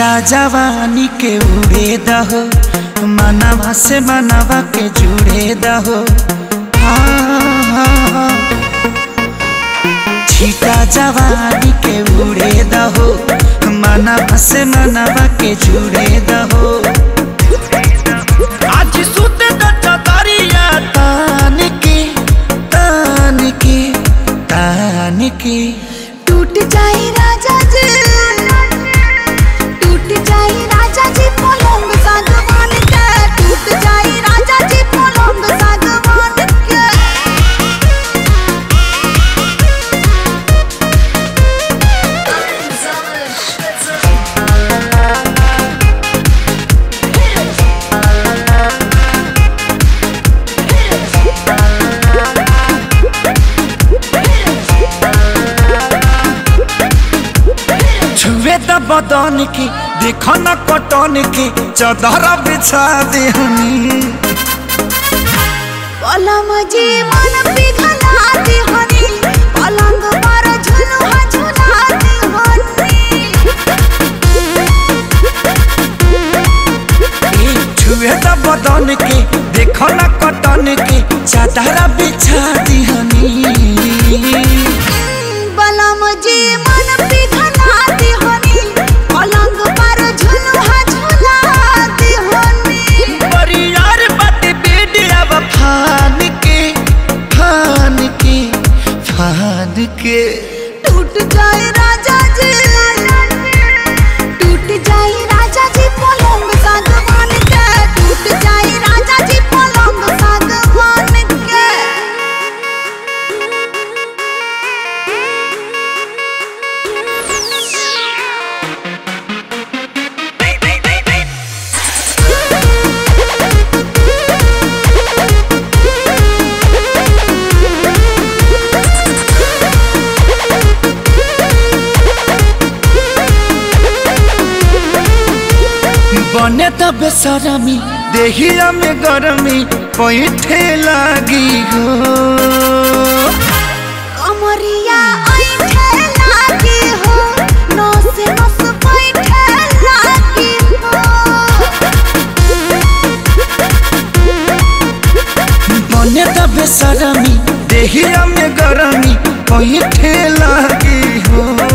छीटा जवानी के उड़े दहो, मनवा से मनवा के जुड़े दहो। छीटा जवानी के उड़े दहो, मनवा से मनवा के जुड़े दहो। आज सुते दरिया तान के तान के तान के टूट जाए राजा जी, टूट जाए राजा जी पलंग सागवान के, टूट जाए राजा जी पलंग सागवान के। छुए द बदन की देखो न कटन की, चादर बिछा देहनी। पलम जी मन पिघला देहनी, पलंग पर झुलुआ झुला देहनी। छुए द बदन की देखो न कटन की, चादर बिछा देहनी। पलम जी मन पिघला देहनी, पलंग पर झुलुआ झुला देहनी। परियार बात बेड अब फान के फान के फान के। टूट जाए राजा जी, टूट जाए राजा जी पलंग सागवान के, टूट जाए राजा जी पलंग सागवान के। बने त बेसरमी देहिया में गरमी पैठे लागी हो। कमरिया ऐठे लागी हो, नस नस बैठे लागी हो। बने त बेसरमी देहिया में गरमी पैठे लागी हो।